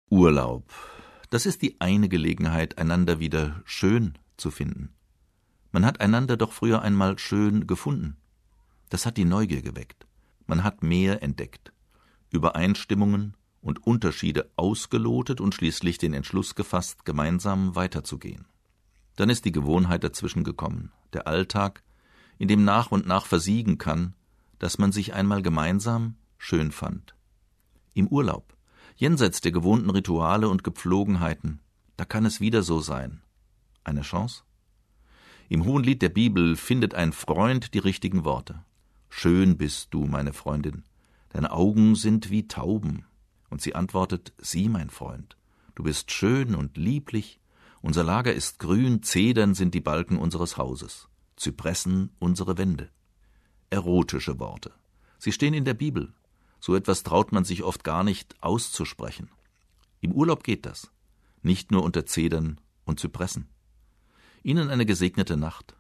Urlaub. Das ist die eine Gelegenheit, einander wieder schön zu finden. Man hat einander doch früher einmal schön gefunden. Das hat die Neugier geweckt. Man hat mehr entdeckt. Übereinstimmungen und Unterschiede ausgelotet und schließlich den Entschluss gefasst, gemeinsam weiterzugehen. Dann ist die Gewohnheit dazwischen gekommen, der Alltag, in dem nach und nach versiegen kann, dass man sich einmal gemeinsam schön fand. Im Urlaub, jenseits der gewohnten Rituale und Gepflogenheiten, da kann es wieder so sein. Eine Chance? Im Hohenlied der Bibel findet ein Freund die richtigen Worte. Schön bist du, meine Freundin, deine Augen sind wie Tauben. Und sie antwortet, sieh, mein Freund, du bist schön und lieblich, unser Lager ist grün, Zedern sind die Balken unseres Hauses, Zypressen unsere Wände. Erotische Worte. Sie stehen in der Bibel. So etwas traut man sich oft gar nicht auszusprechen. Im Urlaub geht das. Nicht nur unter Zedern und Zypressen. Ihnen eine gesegnete Nacht.